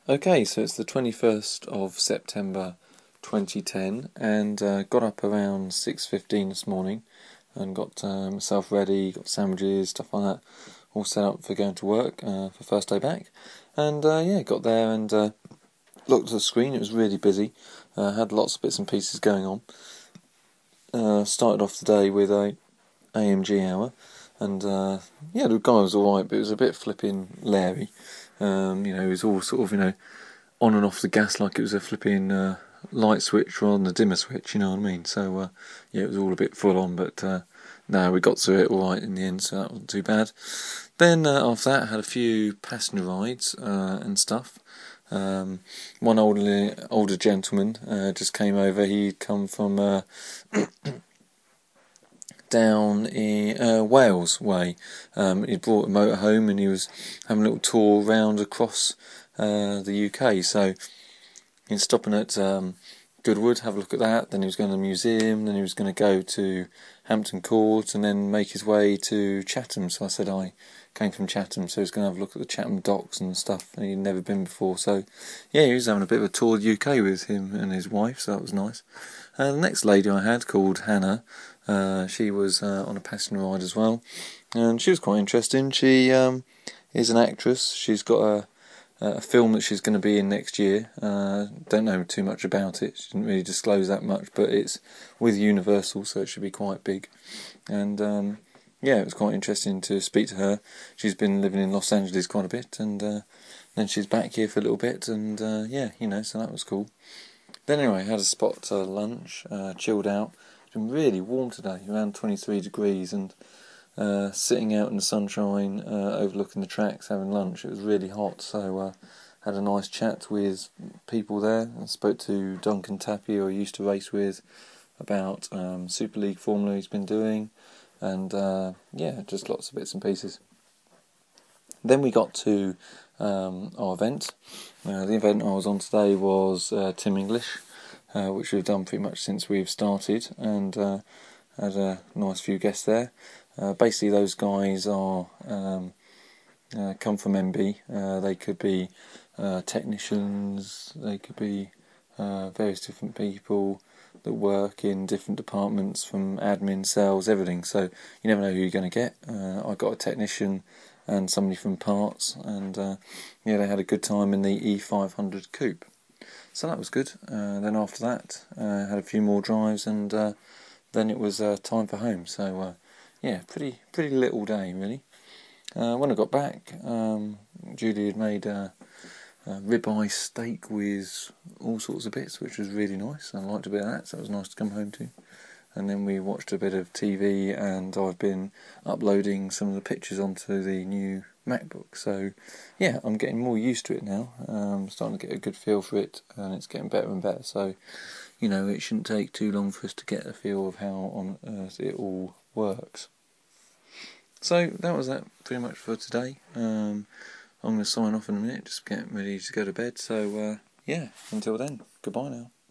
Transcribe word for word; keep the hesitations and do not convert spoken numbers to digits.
Okay, so it's the twenty-first of September twenty ten, and uh, got up around six fifteen this morning and got uh, myself ready, got sandwiches, stuff like that, all set up for going to work uh, for first day back. And uh, yeah, got there and uh, looked at the screen. It was really busy, uh, had lots of bits and pieces going on. Uh, started off the day with a A M G hour, and uh, yeah, the guy was alright, but it was a bit flipping Larry. Um, you know, he was all sort of, you know, on and off the gas like it was a flipping uh, light switch rather than a dimmer switch, you know what I mean? So, uh, yeah, it was all a bit full on, but uh, no, we got to it alright in the end, so that wasn't too bad. Then, uh, after that, I had a few passenger rides uh, and stuff. Um, one older, older gentleman uh, just came over. He'd come from uh, down in uh, Wales way. Um, he brought a motorhome and he was having a little tour round across uh, the U K. So he was stopping at um, Goodwood, have a look at that. Then he was going to the museum. Then he was going to go to Hampton Court and then make his way to Chatham. So I said I came from Chatham, so he was going to have a look at the Chatham docks and stuff. And he'd never been before, so yeah, he was having a bit of a tour of the U K with him and his wife. So that was nice. Uh, the next lady I had, called Hannah, uh, she was uh, on a passenger ride as well, and she was quite interesting. She um, is an actress. She's got a a film that she's going to be in next year. Uh, don't know too much about it. She didn't really disclose that much, but it's with Universal, so it should be quite big. And um, yeah, it was quite interesting to speak to her. She's been living in Los Angeles quite a bit, and uh, then she's back here for a little bit, and uh, yeah, you know, so that was cool. Then anyway, had a spot to lunch, uh, chilled out. It's been really warm today, around twenty-three degrees, and uh, sitting out in the sunshine, uh, overlooking the tracks, having lunch. It was really hot, so uh, had a nice chat with people there. I spoke to Duncan Tappy, who I used to race with, about um, Super League Formula he's been doing, and uh, yeah, just lots of bits and pieces. Then we got to um, our event. Uh, the event I was on today was uh, Tim English, uh, which we've done pretty much since we've started, and uh, had a nice few guests there. Uh, basically, those guys are um, uh, come from M B. Uh, they could be uh, technicians, they could be uh, various different people that work in different departments, from admin, sales, everything. So you never know who you're going to get. Uh, I got a technician and somebody from parts, and uh, yeah, they had a good time in the E five hundred coupe. So that was good. Uh, then after that, uh, had a few more drives, and uh, then it was uh, time for home. So uh, yeah, pretty pretty little day really. Uh, when I got back, um, Julie had made a, a ribeye steak with all sorts of bits, which was really nice. I liked a bit of that, so it was nice to come home to. And then we watched a bit of T V, and I've been uploading some of the pictures onto the new MacBook. So yeah, I'm getting more used to it now. I'm starting to get a good feel for it, and it's getting better and better. So, you know, it shouldn't take too long for us to get a feel of how on earth it all works. So that was that pretty much for today. Um, I'm going to sign off in a minute, just getting ready to go to bed. So uh, yeah, until then, goodbye now.